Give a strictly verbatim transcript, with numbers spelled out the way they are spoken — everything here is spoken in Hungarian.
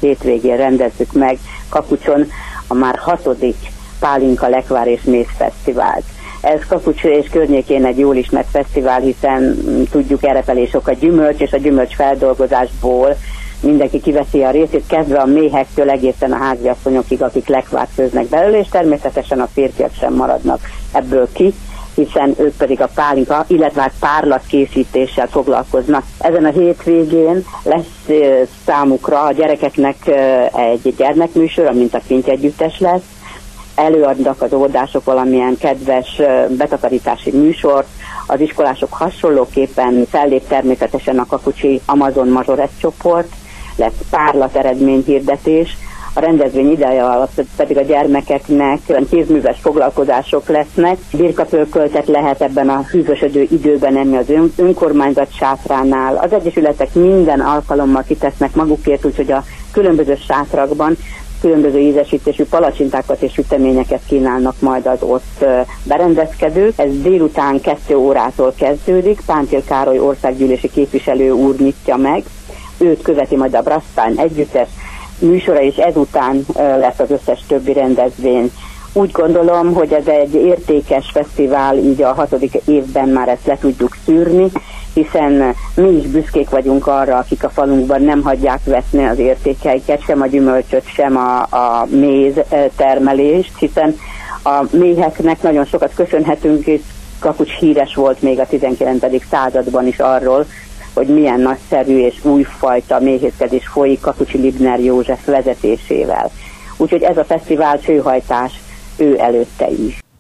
hétvégén rendezzük meg Kakucson a már hatodik Pálinka, lekvár és méz fesztivált. Ez Kakucs és környékén egy jól ismert fesztivál, hiszen tudjuk, erepelés sok a gyümölcs, és a gyümölcs feldolgozásból mindenki kiveszi a részét, kezdve a méhektől egészen a háziasszonyokig, akik lekvárt főznek belőle, és természetesen a férfiak sem maradnak ebből ki, hiszen ők pedig a pálinka, illetve párlat készítéssel foglalkoznak. Ezen a hétvégén lesz számukra a gyerekeknek egy gyermekműsor, amint a Kinty Együttes lesz, előadnak az óvodások valamilyen kedves betakarítási műsort, az iskolások hasonlóképpen fellép természetesen a kakucsi Amazon Mazsoret csoport, lesz párlat eredményhirdetés, a rendezvény ideje alatt pedig a gyermekeknek kézműves foglalkozások lesznek. Birkapölköltet lehet ebben a hűvösödő időben enni az ön, önkormányzat sátránál. Az egyesületek minden alkalommal kitesznek magukért, úgyhogy a különböző sátrakban különböző ízesítésű palacsintákat és süteményeket kínálnak majd az ott berendezkedők. Ez délután kettő órától kezdődik, Pántél Károly országgyűlési képviselő úr nyitja meg, őt követi majd a Brassztány Együttes műsora, és ezután lesz az összes többi rendezvény. Úgy gondolom, hogy ez egy értékes fesztivál, így a hatodik évben már ezt le tudjuk szűrni, hiszen mi is büszkék vagyunk arra, akik a falunkban nem hagyják veszni az értékeiket, sem a gyümölcsöt, sem a, a méz termelést, hiszen a méheknek nagyon sokat köszönhetünk, és Kakucs híres volt még a tizenkilencedik században is arról, hogy milyen nagyszerű és újfajta méhészkedés folyik Kakucsi Libner József vezetésével. Úgyhogy ez a fesztivál főhajtás ő előtte is.